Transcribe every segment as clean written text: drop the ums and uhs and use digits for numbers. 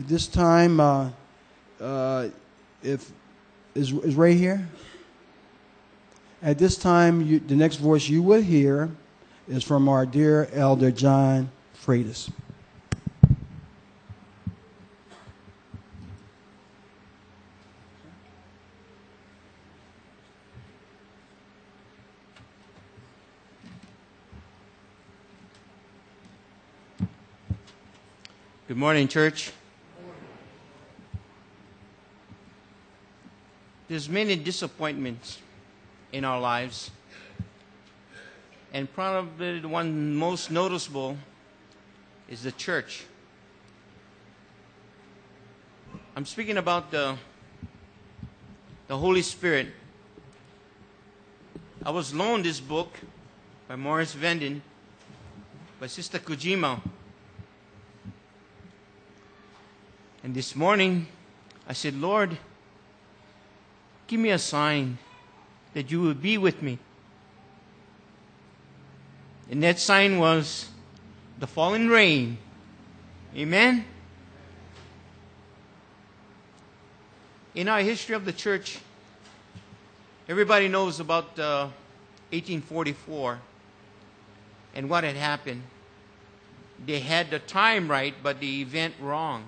At this time, if is Ray here? At this time, the next voice you will hear is from our dear Elder John Freitas. Good morning, church. There's many disappointments in our lives, and probably the one most noticeable is the church. I'm speaking about the Holy Spirit. I was loaned this book by Morris Venden, by Sister Kojima. And this morning, I said, Lord, give me a sign that you will be with me. And that sign was the falling rain. Amen? In our history of the church, everybody knows about 1844 and what had happened. They had the time right, but the event wrong.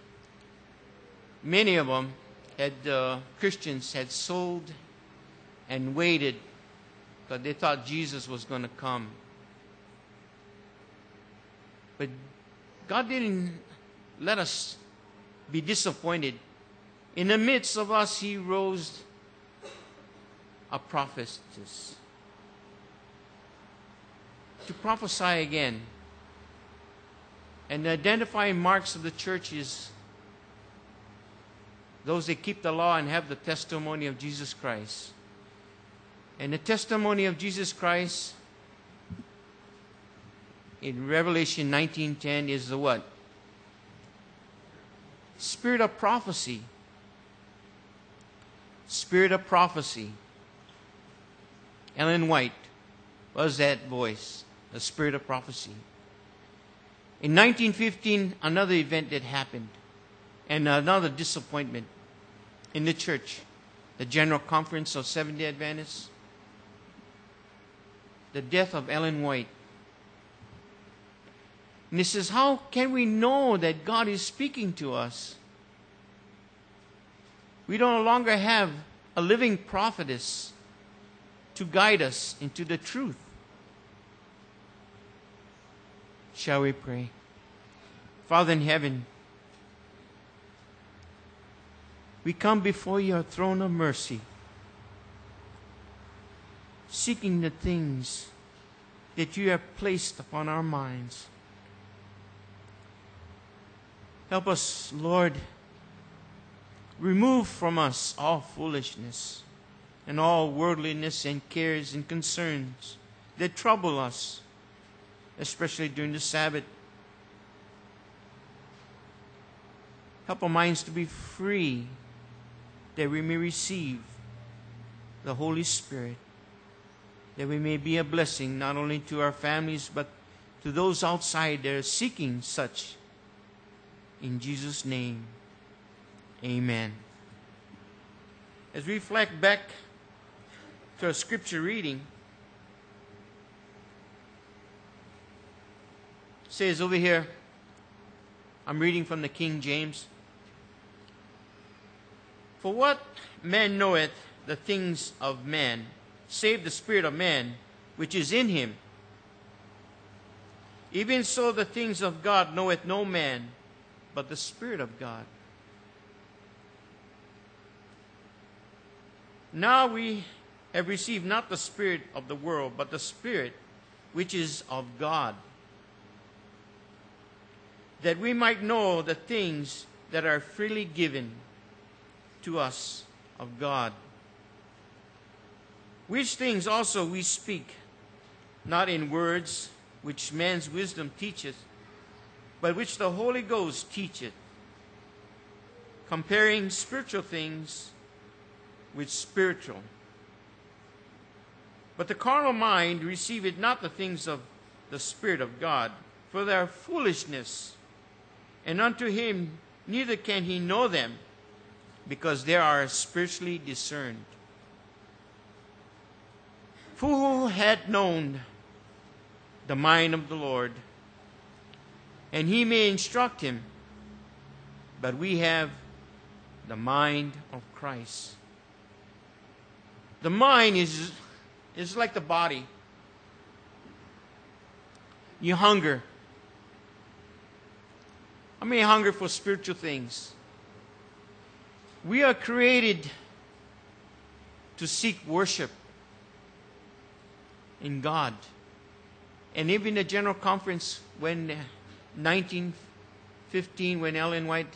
Many of them Christians had sold and waited because they thought Jesus was going to come. But God didn't let us be disappointed. In the midst of us, He rose a prophetess to prophesy again. And the identifying marks of the church is those that keep the law and have the testimony of Jesus Christ. And the testimony of Jesus Christ in Revelation 19:10 is the what? Spirit of prophecy. Spirit of prophecy. Ellen White was that voice, the spirit of prophecy. In 1915, another event that happened, and another disappointment in the church, the General Conference of Seventh-day Adventists, the death of Ellen White. And he says, how can we know that God is speaking to us? We no longer have a living prophetess to guide us into the truth. Shall we pray? Father in heaven, we come before your throne of mercy, seeking the things that you have placed upon our minds. Help us, Lord, remove from us all foolishness and all worldliness and cares and concerns that trouble us, especially during the Sabbath. Help our minds to be free, that we may receive the Holy Spirit, that we may be a blessing not only to our families but to those outside that are seeking such. In Jesus' name, amen. As we reflect back to our scripture reading, it says over here, I'm reading from the King James. For what man knoweth the things of man, save the spirit of man, which is in him? Even so the things of God knoweth no man, but the Spirit of God. Now we have received not the spirit of the world, but the Spirit which is of God, that we might know the things that are freely given to us of God. Which things also we speak, not in words which man's wisdom teacheth, but which the Holy Ghost teacheth, comparing spiritual things with spiritual. But the carnal mind receiveth not the things of the Spirit of God, for they are foolishness, and unto him neither can he know them, because they are spiritually discerned. Who had known the mind of the Lord, and he may instruct him? But we have the mind of Christ. The mind is like the body. You hunger. I mean, hunger for spiritual things. We are created to seek worship in God. And even the General Conference, when 1915, when Ellen White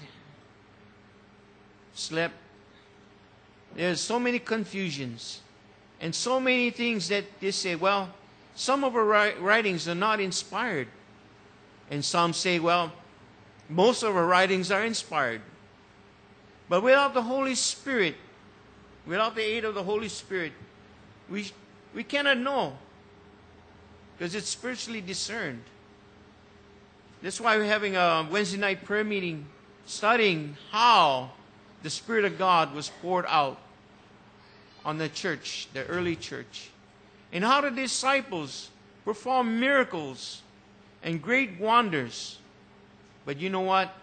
slept, there's so many confusions and so many things that they say, well, some of our writings are not inspired. And some say, well, most of our writings are inspired. But without the Holy Spirit, without the aid of the Holy Spirit, we cannot know, because it's spiritually discerned. That's why we're having a Wednesday night prayer meeting studying how the Spirit of God was poured out on the church, the early church, and how the disciples performed miracles and great wonders. But you know what?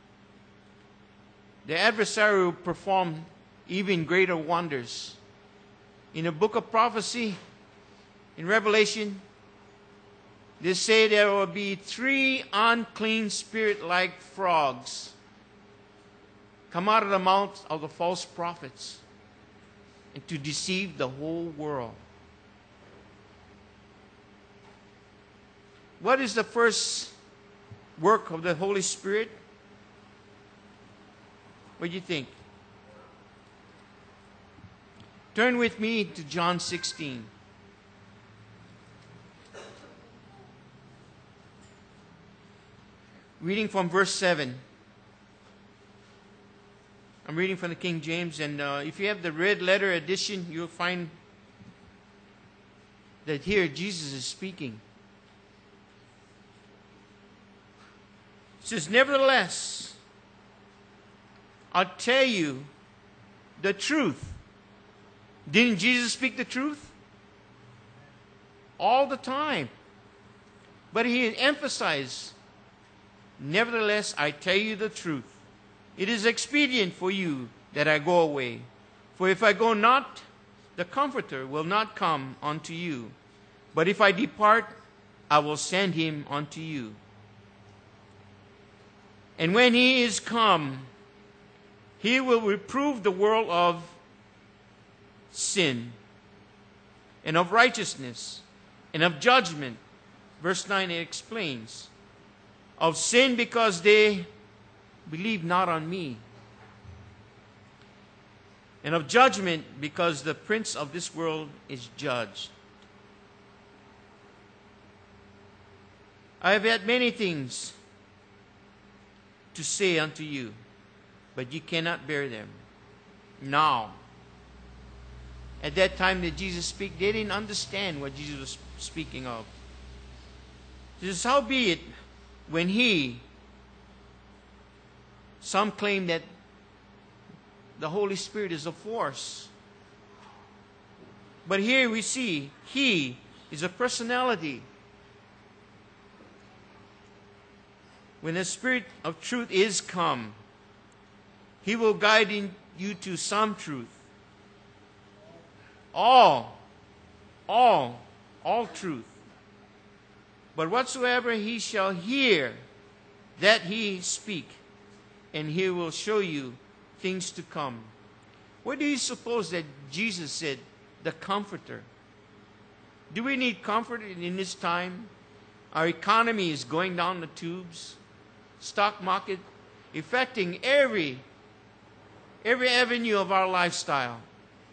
The adversary will perform even greater wonders. In the book of prophecy, in Revelation, they say there will be 3 unclean spirit-like frogs come out of the mouth of the false prophets and to deceive the whole world. What is the first work of the Holy Spirit? What do you think? Turn with me to John 16. Reading from verse 7. I'm reading from the King James, and if you have the red letter edition, you'll find that here Jesus is speaking. It says, nevertheless, I'll tell you the truth. Didn't Jesus speak the truth? All the time. But he emphasized, nevertheless, I tell you the truth. It is expedient for you that I go away. For if I go not, the Comforter will not come unto you. But if I depart, I will send him unto you. And when he is come, he will reprove the world of sin, and of righteousness, and of judgment. Verse 9 explains. Of sin, because they believe not on me. And of judgment, because the prince of this world is judged. I have had many things to say unto you, but you cannot bear them now. At that time that Jesus spoke, they didn't understand what Jesus was speaking of. This is howbeit, when some claim that the Holy Spirit is a force. But here we see he is a personality. When the Spirit of truth is come, he will guide you to some truth. All truth. But whatsoever he shall hear, that he speak, and he will show you things to come. What do you suppose that Jesus said? The Comforter. Do we need comfort in this time? Our economy is going down the tubes. Stock market affecting every avenue of our lifestyle.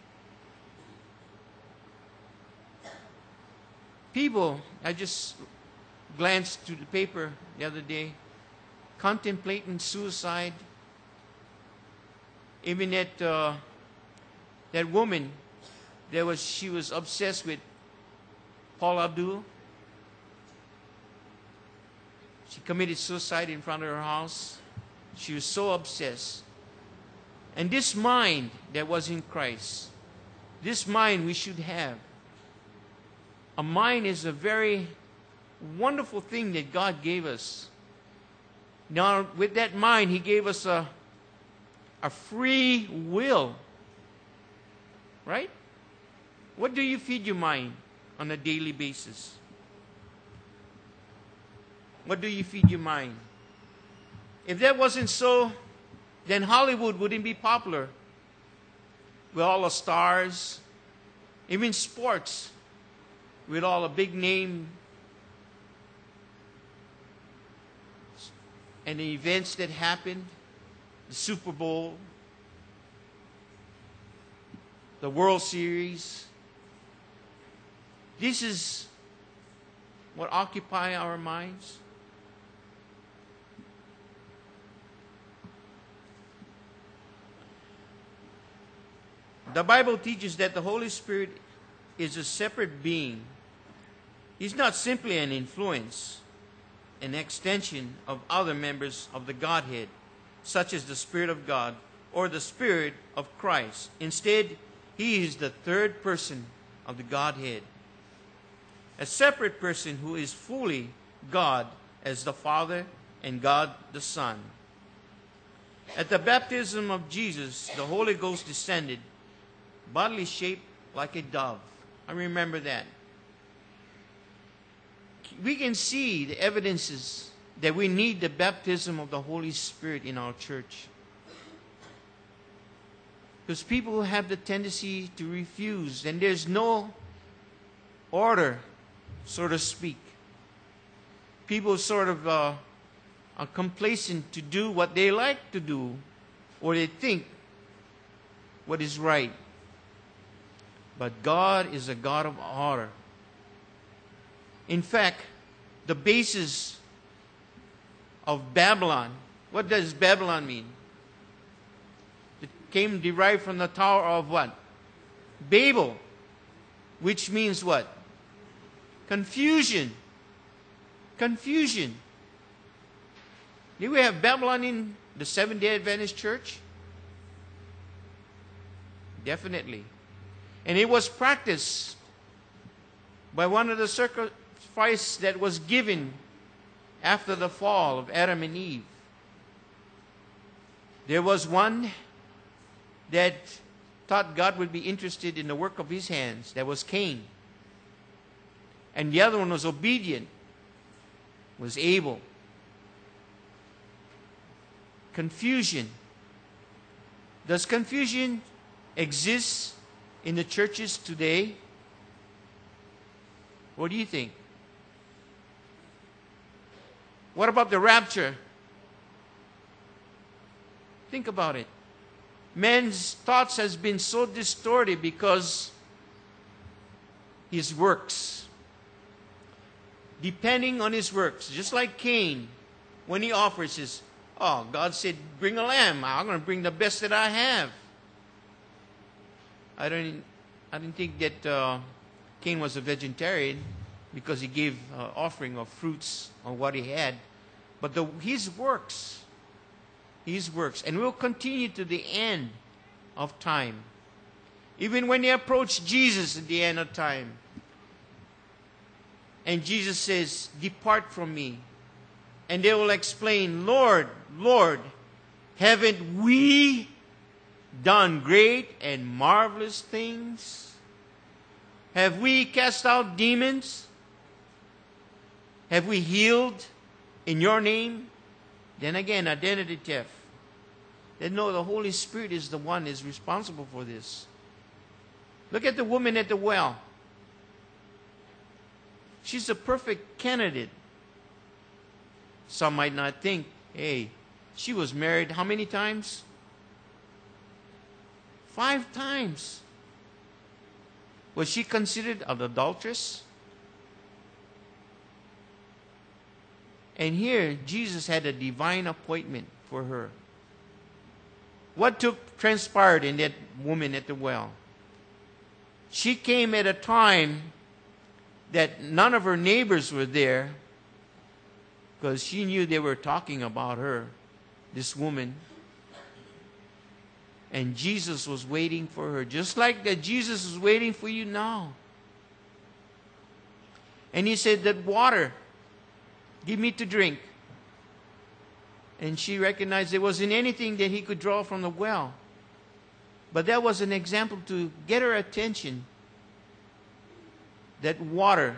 People, I just glanced through the paper the other day, contemplating suicide. Even that woman, she was obsessed with Paula Abdul. She committed suicide in front of her house. She was so obsessed. And this mind that was in Christ, this mind we should have. A mind is a very wonderful thing that God gave us. Now, with that mind, He gave us a free will. Right? What do you feed your mind on a daily basis? What do you feed your mind? If that wasn't so, then Hollywood wouldn't be popular with all the stars, even sports with all the big name and the events that happened, the Super Bowl, the World Series. This is what occupy our minds. The Bible teaches that the Holy Spirit is a separate being. He's not simply an influence, an extension of other members of the Godhead, such as the Spirit of God or the Spirit of Christ. Instead, He is the third person of the Godhead, a separate person who is fully God as the Father and God the Son. At the baptism of Jesus, the Holy Ghost descended, bodily shaped like a dove. I remember that. We can see the evidences that we need the baptism of the Holy Spirit in our church. Because people have the tendency to refuse, and there's no order, so to speak. People sort of are complacent to do what they like to do, or they think what is right. But God is a God of order. In fact, the basis of Babylon, what does Babylon mean? It came derived from the Tower of what? Babel, which means what? Confusion. Confusion. Did we have Babylon in the Seventh-day Adventist Church? Definitely. And it was practiced by one of the sacrifices that was given after the fall of Adam and Eve. There was one that thought God would be interested in the work of his hands. That was Cain. And the other one was obedient, was Abel. Confusion. Does confusion exist in the churches today? What do you think? What about the rapture? Think about it. Man's thoughts has been so distorted because his works. Depending on his works. Just like Cain, when he offers his, God said, bring a lamb. I'm going to bring the best that I have. I didn't think that Cain was a vegetarian because he gave offering of fruits on what he had. But his works, and will continue to the end of time. Even when they approach Jesus at the end of time. And Jesus says, depart from me. And they will explain, Lord, Lord, haven't we done great and marvelous things? Have we cast out demons? Have we healed in your name? Then again, identity theft. They know the Holy Spirit is the one who is responsible for this. Look at the woman at the well. She's a perfect candidate. Some might not think, hey, she was married how many times? 5 times. Was she considered an adulteress? And here, Jesus had a divine appointment for her. What transpired in that woman at the well? She came at a time that none of her neighbors were there because she knew they were talking about her. this woman. And Jesus was waiting for her, just like that Jesus is waiting for you now. And he said, that water, give me to drink. And she recognized there wasn't anything that he could draw from the well. But that was an example to get her attention. That water.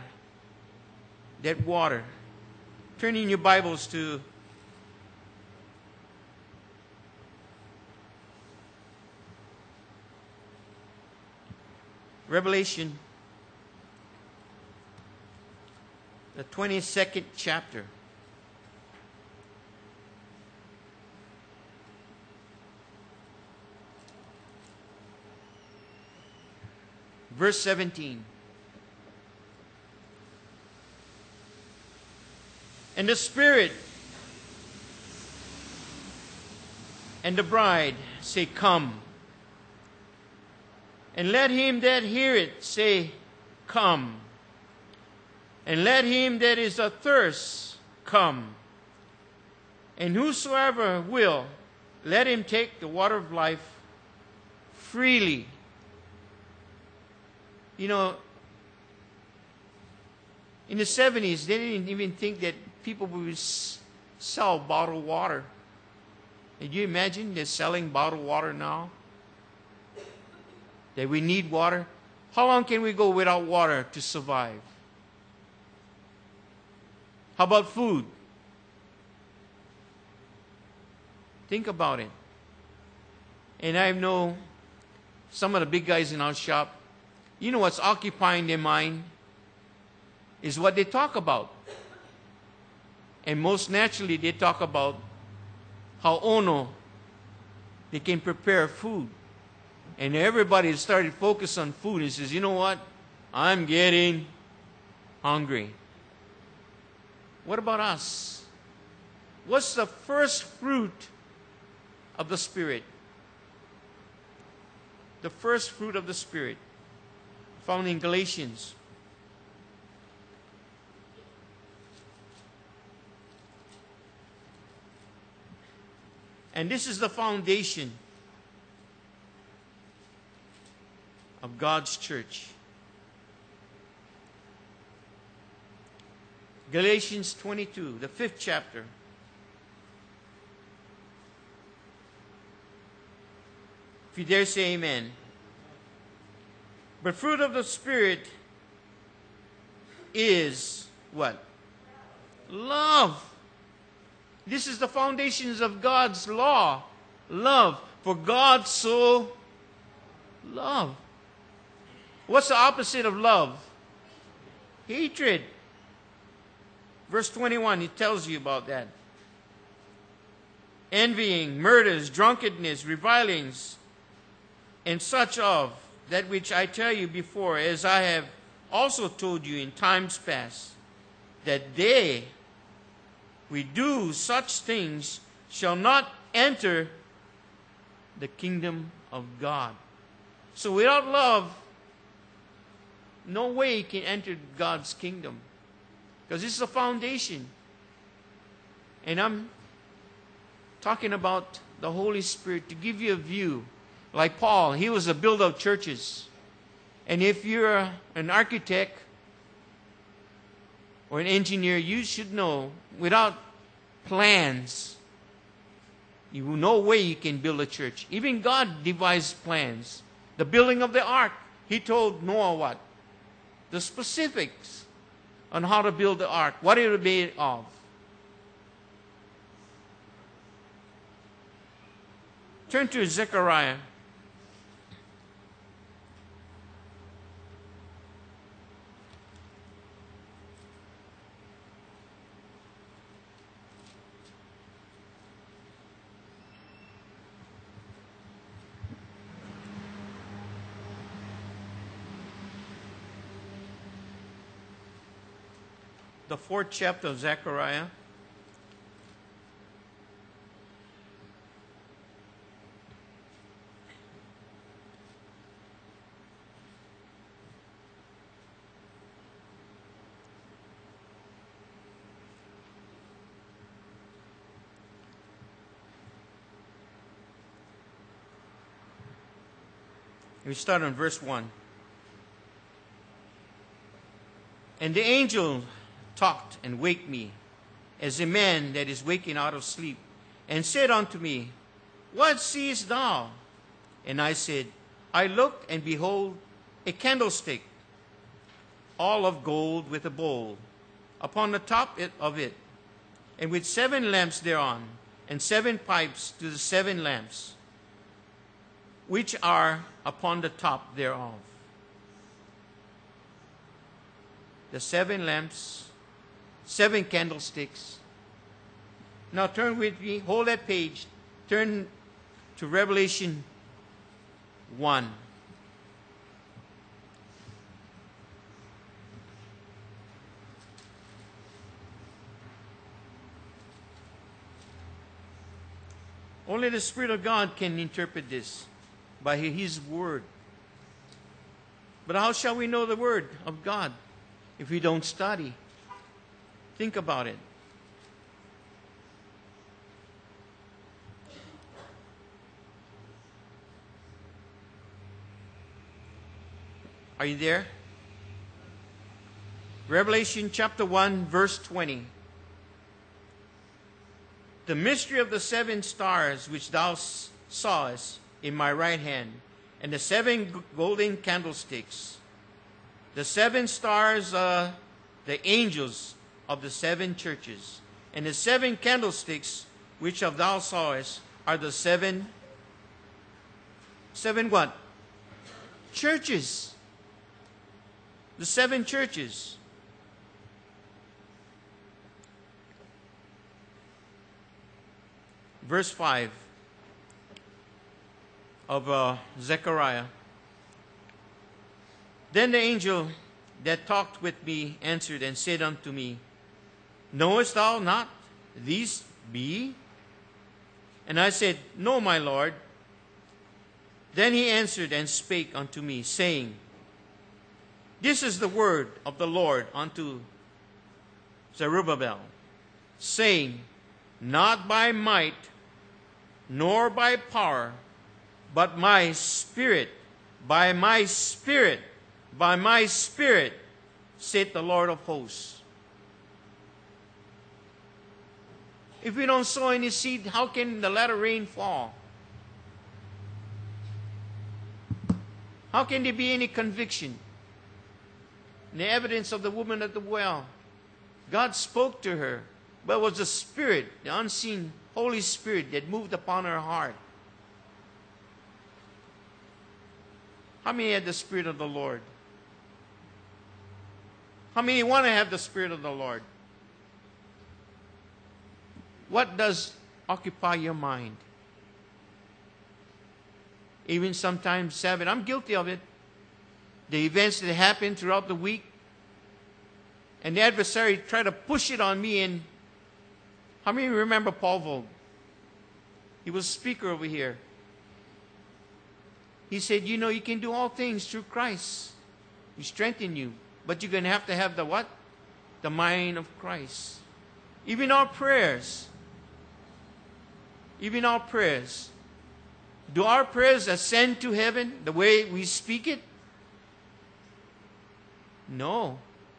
Turn in your Bibles to Revelation, the 22nd chapter. Verse 17. And the Spirit and the bride say, Come. And let him that heareth say, Come. And let him that is athirst come. And whosoever will, let him take the water of life freely. You know, in the 70s, they didn't even think that people would sell bottled water. Can you imagine they're selling bottled water now? That we need water? How long can we go without water to survive? How about food? Think about it. And I know some of the big guys in our shop, you know what's occupying their mind is what they talk about. And most naturally, they talk about how they can prepare food. And everybody started focus on food and says, you know what? I'm getting hungry. What about us? What's the first fruit of the Spirit? The first fruit of the Spirit, found in Galatians. And this is the foundation of God's church. Galatians 22, the 5th chapter. If you dare say amen. But fruit of the Spirit is what? Love. This is the foundations of God's law. Love. For God so loved. What's the opposite of love? Hatred. Verse 21, it tells you about that. Envying, murders, drunkenness, revilings, and such of that which I tell you before, as I have also told you in times past, that we do such things, shall not enter the kingdom of God. So without love, no way you can enter God's kingdom. Because this is a foundation. And I'm talking about the Holy Spirit to give you a view. Like Paul, he was a builder of churches. And if you're an architect or an engineer, you should know, without plans, no way you can build a church. Even God devised plans. The building of the ark, He told Noah what? The specifics on how to build the ark, what it would be made of. Turn to Zechariah. The 4th chapter of Zechariah. We start on verse 1. And the angel talked and waked me, as a man that is waking out of sleep, and said unto me, What seest thou? And I said, I looked, and behold, a candlestick, all of gold, with a bowl upon the top of it, and with 7 lamps thereon, and 7 pipes to the 7 lamps, which are upon the top thereof. The 7 lamps, 7 candlesticks. Now turn with me, hold that page, turn to Revelation 1. Only the Spirit of God can interpret this by His Word. But how shall we know the Word of God if we don't study? Think about it. Are you there? Revelation chapter 1, verse 20. The mystery of the 7 stars which thou sawest in my right hand, and the 7 golden candlesticks. The 7 stars are the angels of the 7 churches, and the 7 candlesticks which of thou sawest are the 7 what? Churches. The 7 churches. Verse 5 of Zechariah. Then the angel that talked with me answered and said unto me, Knowest thou not these be? And I said, No, my Lord. Then he answered and spake unto me, saying, This is the word of the Lord unto Zerubbabel, saying, Not by might, nor by power, but my Spirit, by my Spirit, by my Spirit, saith the Lord of hosts. If we don't sow any seed, how can the latter rain fall? How can there be any conviction? The evidence of the woman at the well. God spoke to her, but it was the Spirit, the unseen Holy Spirit that moved upon her heart. How many had the Spirit of the Lord? How many want to have the Spirit of the Lord? What does occupy your mind? Even sometimes 7. I'm guilty of it. The events that happen throughout the week, and the adversary tried to push it on me. And how many remember Paul Vogt? He was a speaker over here. He said, you know, you can do all things through Christ. He strengthened you. But you're going to have the what? The mind of Christ. Even our prayers. Even our prayers. Do our prayers ascend to heaven the way we speak it? No.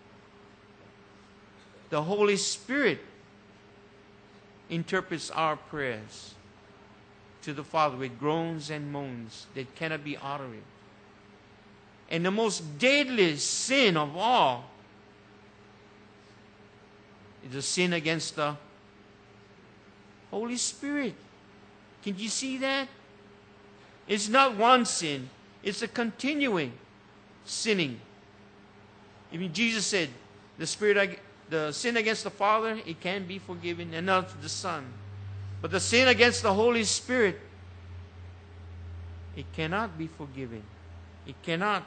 The Holy Spirit interprets our prayers to the Father with groans and moans that cannot be uttered. And the most deadly sin of all is the sin against the Holy Spirit. Can you see that? It's not one sin. It's a continuing sinning. Even Jesus said, the sin against the Father, it can be forgiven, and not the Son. But the sin against the Holy Spirit, it cannot be forgiven. It cannot.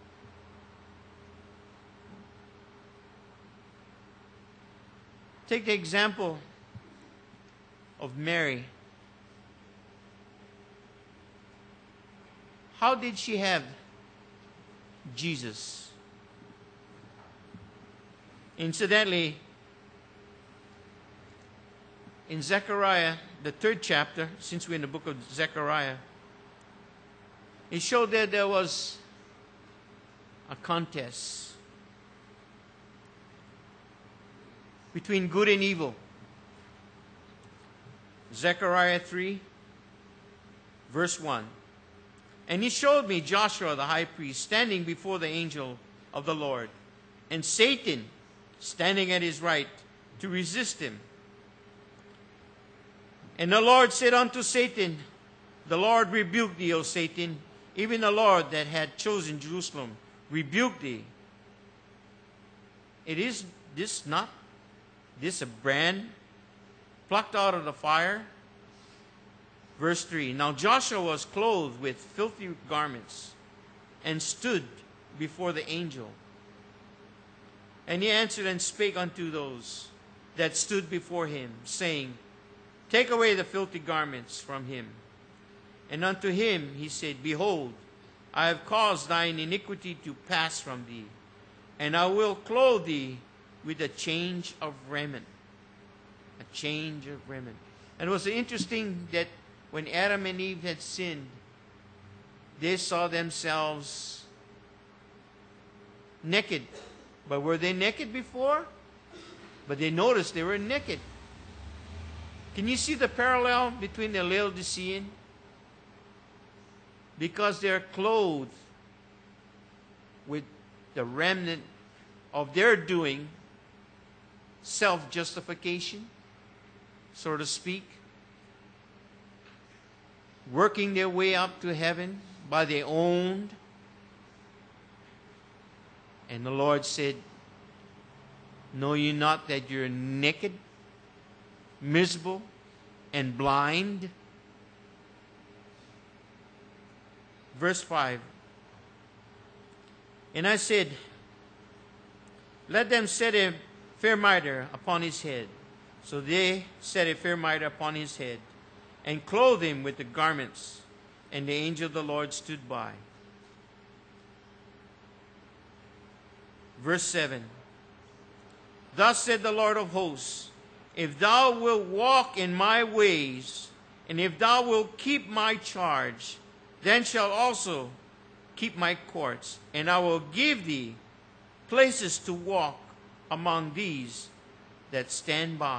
Take the example of Mary. How did she have Jesus? Incidentally, in Zechariah, the 3rd chapter, since we're in the book of Zechariah, It showed that there was a contest between good and evil. Zechariah 3, verse 1. And he showed me Joshua the high priest standing before the angel of the Lord, and Satan standing at his right to resist him. And the Lord said unto Satan, the Lord rebuke thee, O Satan, even the Lord that had chosen Jerusalem rebuke thee. Is this a brand plucked out of the fire? Verse 3. Now Joshua was clothed with filthy garments and stood before the angel. And he answered and spake unto those that stood before him, saying, Take away the filthy garments from him. And unto him he said, Behold, I have caused thine iniquity to pass from thee, and I will clothe thee with a change of raiment. A change of raiment. And it was interesting that when Adam and Eve had sinned, they saw themselves naked. But were they naked before? But they noticed they were naked. Can you see the parallel between the Laodicean? Because they're clothed with the remnant of their doing, self-justification, so to speak, working their way up to heaven by their own. And the Lord said, Know ye not that you're naked, miserable, and blind? Verse 5. And I said, Let them set a fair mitre upon his head. So they set a fair mitre upon his head, and clothed him with the garments. And the angel of the Lord stood by. Verse 7. Thus said the Lord of hosts, If thou wilt walk in my ways, and if thou wilt keep my charge, then shalt also keep my courts, and I will give thee places to walk among these that stand by.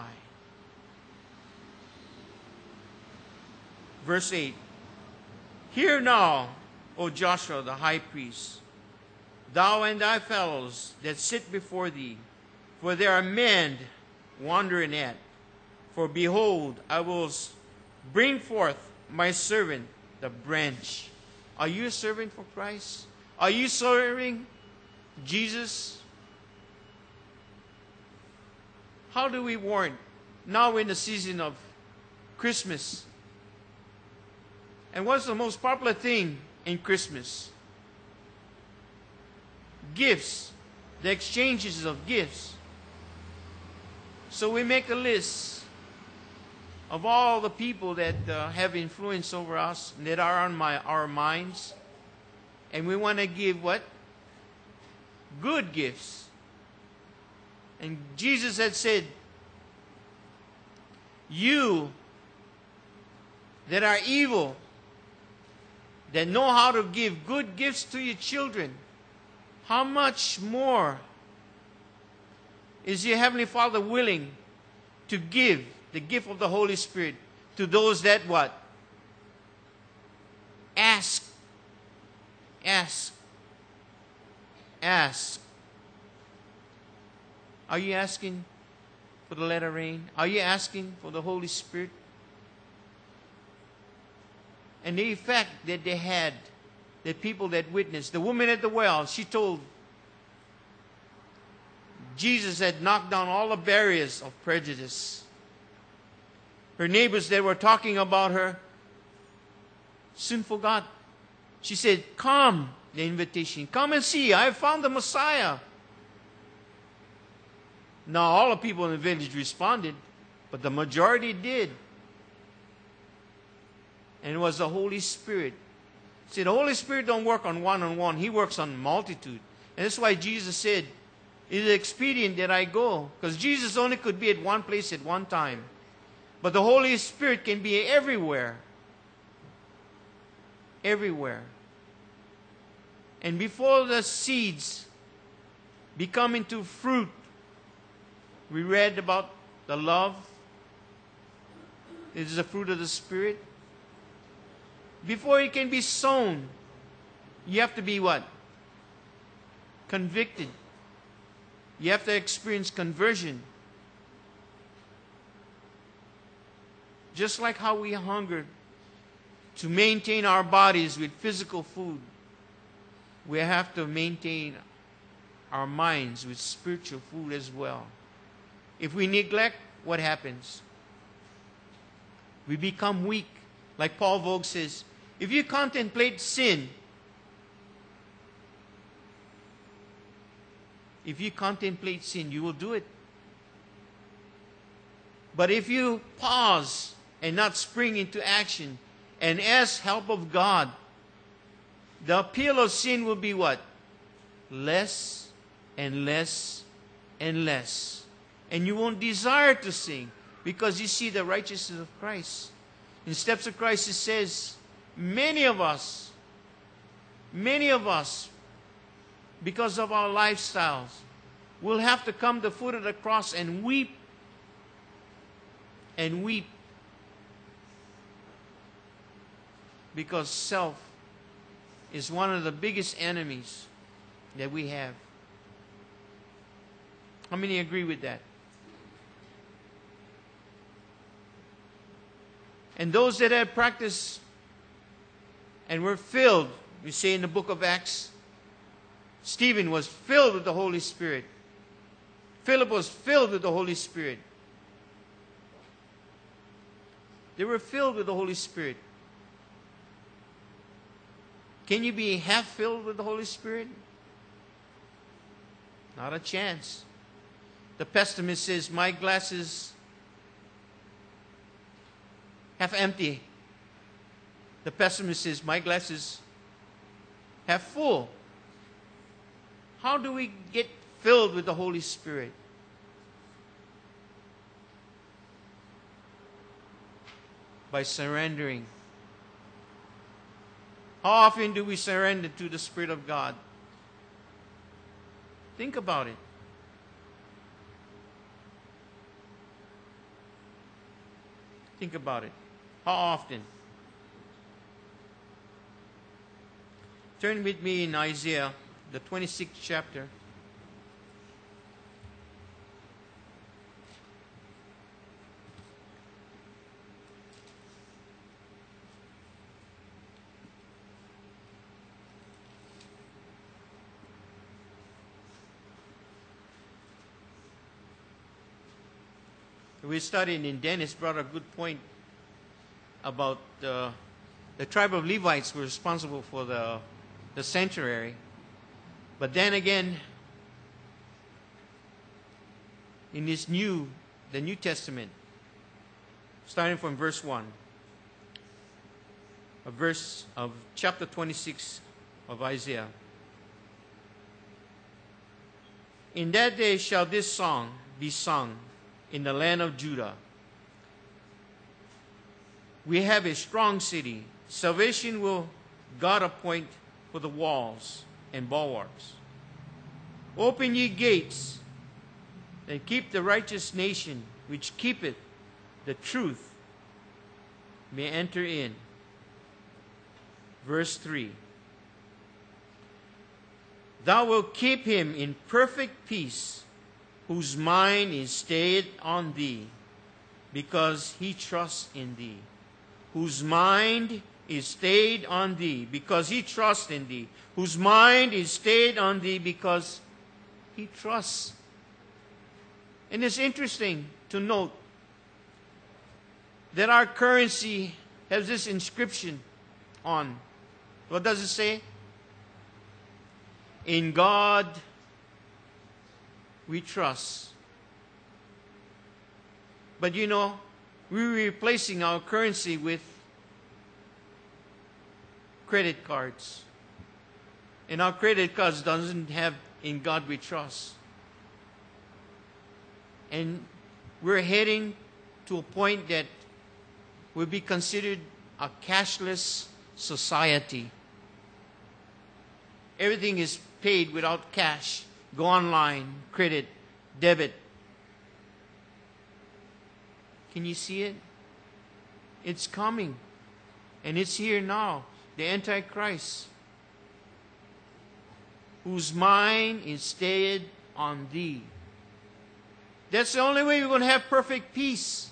Verse 8. Hear now, O Joshua the high priest, thou and thy fellows that sit before thee, for there are men wandering at. For behold, I will bring forth my servant, the branch. Are you a servant for Christ? Are you serving Jesus? How do we warn? Now in the season of Christmas. And what's the most popular thing in Christmas? Gifts. The exchanges of gifts. So we make a list of all the people that have influence over us, that are on our minds. And we want to give what? Good gifts. And Jesus had said, You that are evil, that know how to give good gifts to your children, how much more is your Heavenly Father willing to give the gift of the Holy Spirit to those that what? Ask. Ask. Ask. Are you asking for the latter rain? Are you asking for the Holy Spirit? And the effect that they had, the people that witnessed, the woman at the well, she told Jesus had knocked down all the barriers of prejudice. Her neighbors that were talking about her soon forgot. She said, Come, the invitation. Come and see. I have found the Messiah. Now all the people in the village responded, but the majority did. And it was the Holy Spirit. See, the Holy Spirit don't work on one-on-one. He works on multitude. And that's why Jesus said, it is expedient that I go. Because Jesus only could be at one place at one time. But the Holy Spirit can be everywhere. Everywhere. And before the seeds become into fruit, we read about the love. It is the fruit of the Spirit. Before it can be sown, you have to be what? Convicted. You have to experience conversion. Just like how we hunger to maintain our bodies with physical food, we have to maintain our minds with spiritual food as well. If we neglect, what happens? We become weak. Like Paul Vogt says, if you contemplate sin, you will do it. But if you pause and not spring into action and ask help of God, the appeal of sin will be what? Less and less and less. And you won't desire to sin because you see the righteousness of Christ. In Steps of Christ it says, many of us, because of our lifestyles, will have to come to the foot of the cross and weep and weep, because self is one of the biggest enemies that we have. How many agree with that? And those that have practiced and were filled, we say in the book of Acts, Stephen was filled with the Holy Spirit. Philip was filled with the Holy Spirit. They were filled with the Holy Spirit. Can you be half filled with the Holy Spirit? Not a chance. The pessimist says, my glass is half empty. The pessimist says, my glass is half full. How do we get filled with the Holy Spirit? By surrendering. How often do we surrender to the Spirit of God? Think about it. Think about it. How often? Turn with me in Isaiah, the 26th chapter. We studied, and Dennis brought a good point about the tribe of Levites were responsible for the sanctuary. But then again, in the New Testament, starting from verse 1, a verse of chapter 26 of Isaiah. In that day shall this song be sung in the land of Judah. We have a strong city. Salvation will God appoint for the walls and bulwarks. Open ye gates, and keep the righteous nation, which keepeth the truth, may enter in. Verse 3. Thou wilt keep him in perfect peace, whose mind is stayed on thee, because he trusts in thee. Whose mind is stayed on thee, because he trusts in thee. Whose mind is stayed on thee, because he trusts. And it's interesting to note that our currency has this inscription on. What does it say? In God we trust. But you know, we're replacing our currency with credit cards. And our credit cards doesn't have in God we trust. And we're heading to a point that will be considered a cashless society. Everything is paid without cash. Go online, credit, debit. Can you see it? It's coming. And it's here now. The Antichrist, whose mind is stayed on thee. That's the only way we're going to have perfect peace.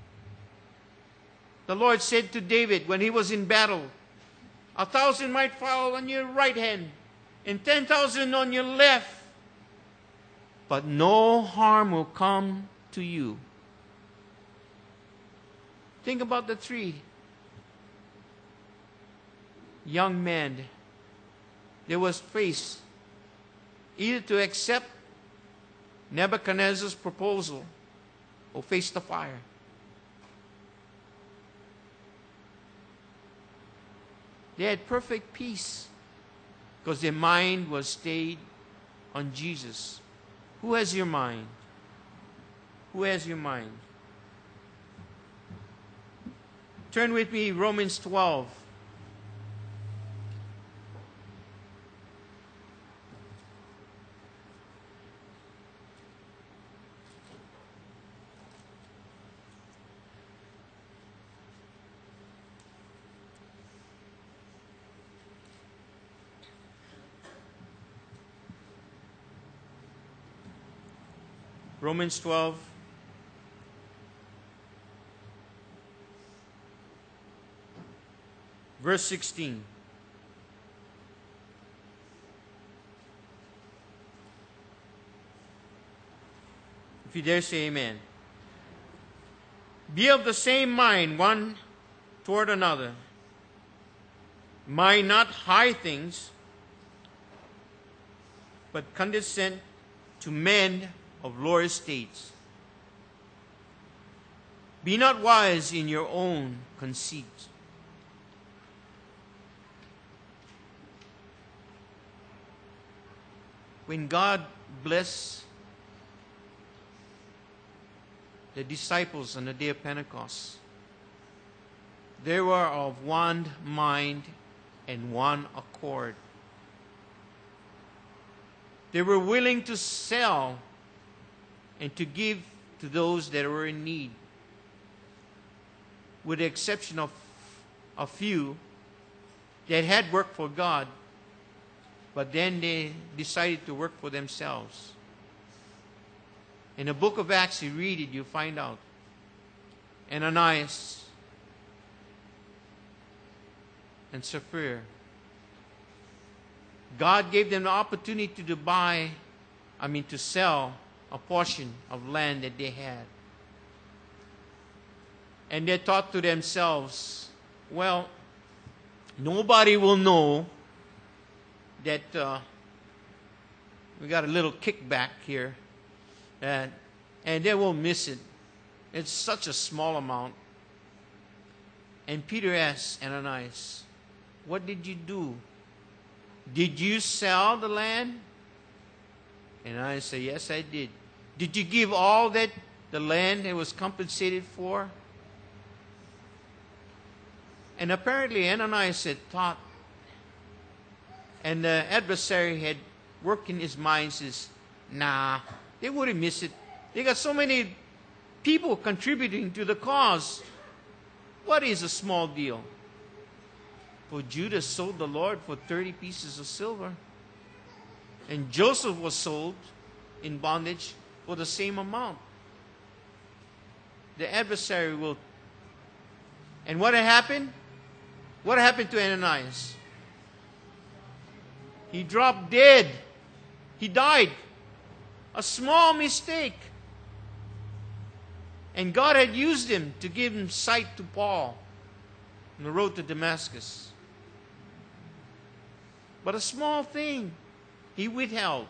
The Lord said to David when he was in battle, 1,000 might fall on your right hand and 10,000 on your left, but no harm will come to you. Think about the three young men. They was faced either to accept Nebuchadnezzar's proposal or face the fire. They had perfect peace because their mind was stayed on Jesus. Who has your mind? Who has your mind? Turn with me, Romans 12. Romans 12. Verse 16. If you dare say amen. Be of the same mind one toward another. Mind not high things, but condescend to men of lower estates. Be not wise in your own conceit. When God blessed the disciples on the day of Pentecost, they were of one mind and one accord. They were willing to sell and to give to those that were in need, with the exception of a few that had worked for God, but then they decided to work for themselves. In the book of Acts, you read it, you find out. Ananias and Sapphira. God gave them the opportunity to sell a portion of land that they had. And they thought to themselves, well, nobody will know that we got a little kickback here, and they won't miss it. It's such a small amount. And Peter asked Ananias, what did you do? Did you sell the land? And I say, yes, I did. Did you give all that the land it was compensated for? And apparently Ananias had thought, and the adversary had worked in his mind, says, nah, they wouldn't miss it. They got so many people contributing to the cause. What is a small deal? For Judas sold the Lord for 30 pieces of silver. And Joseph was sold in bondage for the same amount. The adversary will. And what had happened? What happened to Ananias? He dropped dead. He died. A small mistake. And God had used him to give him sight to Paul on the road to Damascus. But a small thing he withheld.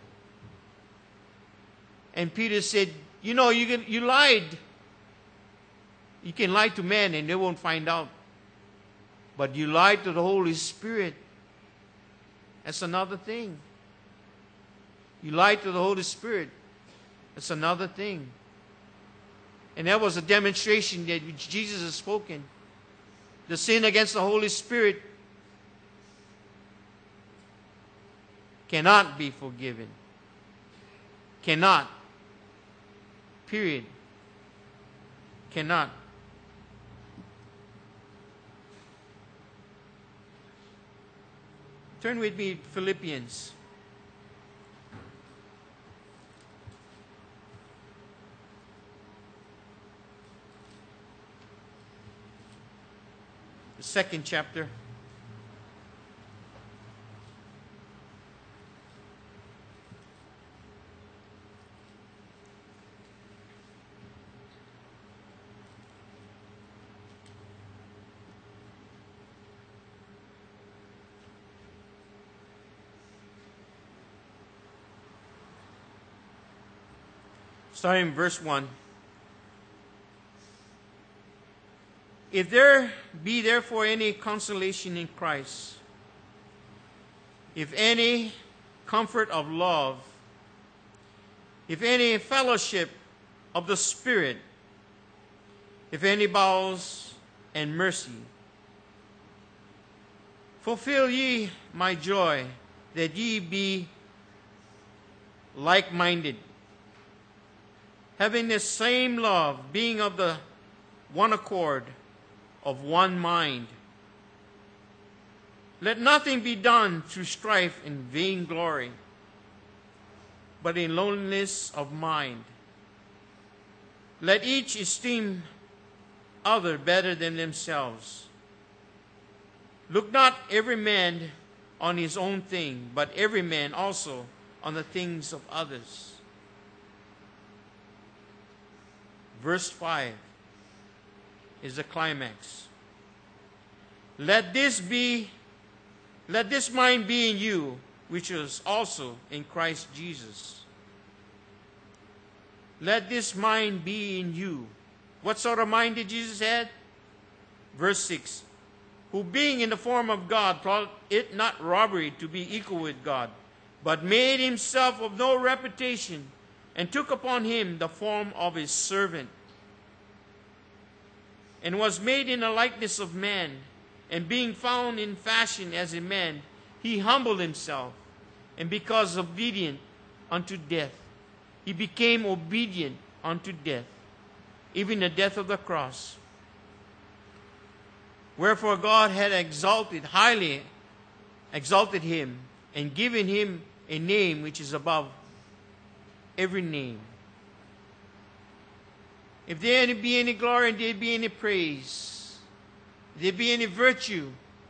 And Peter said, you know, you lied. You can lie to men and they won't find out. But you lied to the Holy Spirit. That's another thing. You lied to the Holy Spirit. That's another thing. And that was a demonstration that which Jesus has spoken. The sin against the Holy Spirit cannot be forgiven. Cannot. Period. Cannot. Turn with me to Philippians. The second chapter. Starting in verse 1. If there be therefore any consolation in Christ, if any comfort of love, if any fellowship of the Spirit, if any bowels and mercy, fulfill ye my joy, that ye be like-minded, having the same love, being of the one accord, of one mind. Let nothing be done through strife and vainglory, but in lowliness of mind. Let each esteem other better than themselves. Look not every man on his own thing, but every man also on the things of others. Verse 5 is the climax. Let this mind be in you, which was also in Christ Jesus. Let this mind be in you. What sort of mind did Jesus have? Verse 6. Who being in the form of God, thought it not robbery to be equal with God, but made himself of no reputation, and took upon him the form of his servant, and was made in the likeness of man, and being found in fashion as a man, he humbled himself, and because obedient unto death, he became obedient unto death, even the death of the cross. Wherefore God had highly exalted him, and given him a name which is above every name. If there be any glory, and there be any praise, if there be any virtue,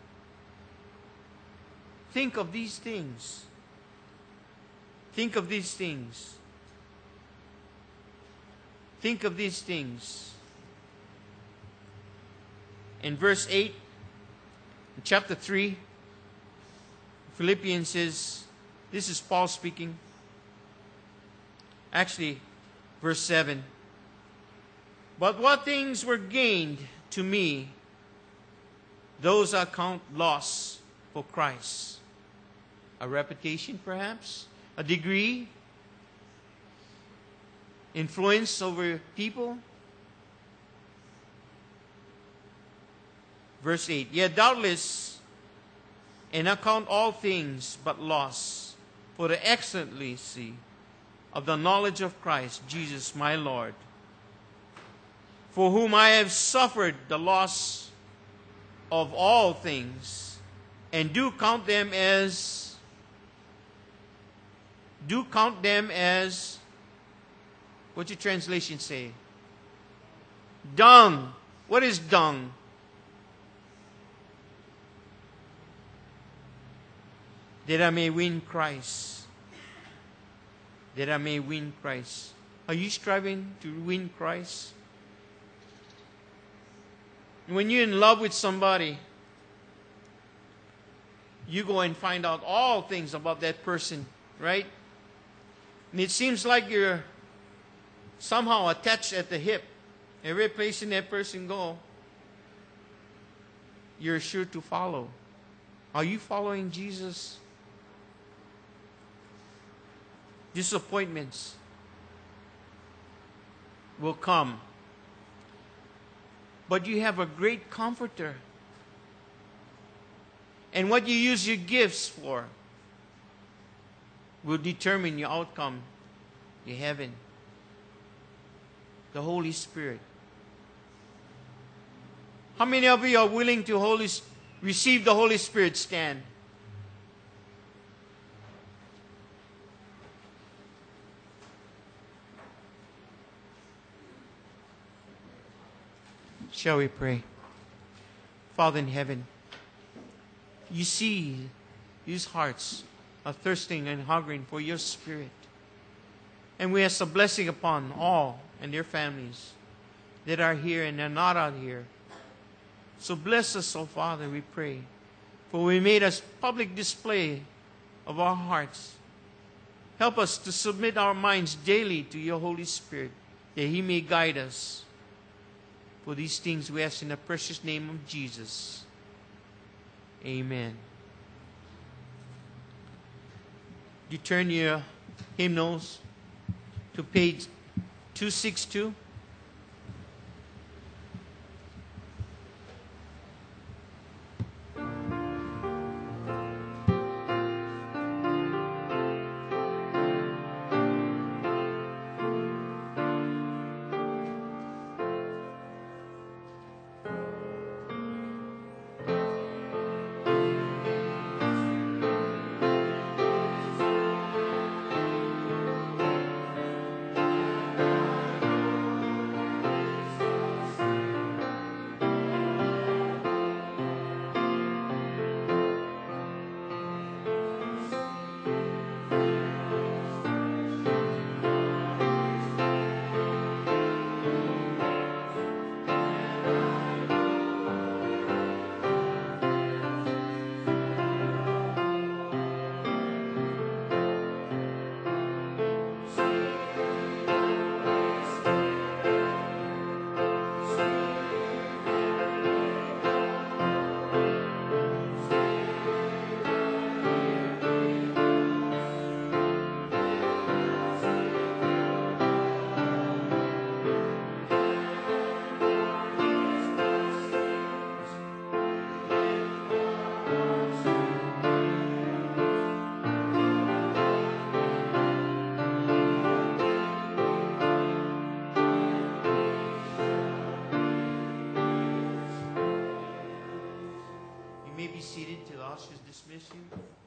think of these things. Think of these things. Think of these things. In verse 8, in chapter 3, Philippians says, this is Paul speaking. Actually, verse 7. But what things were gained to me, those I count loss for Christ. A reputation, perhaps? A degree? Influence over people? Verse 8. Yet doubtless, and I count all things but loss, for the excellency of the knowledge of Christ Jesus my Lord, for whom I have suffered the loss of all things, and do count them as, what's your translation say? Dung. What is dung? That I may win Christ. That I may win Christ. Are you striving to win Christ? When you're in love with somebody, you go and find out all things about that person, right? And it seems like you're somehow attached at the hip. Every place in that person go, you're sure to follow. Are you following Jesus? Disappointments will come. But you have a great comforter. And what you use your gifts for. will determine your outcome, your heaven. The Holy Spirit. How many of you are willing to receive the Holy Spirit? Stand. Shall we pray? Father in heaven, you see these hearts are thirsting and hungering for your Spirit. And we ask a blessing upon all and their families that are here and are not out here. So bless us, oh Father, we pray. For we made a public display of our hearts. Help us to submit our minds daily to your Holy Spirit, that He may guide us. For these things we ask in the precious name of Jesus. Amen. You turn your hymnals to page 262. You may be seated till the ushers dismiss you.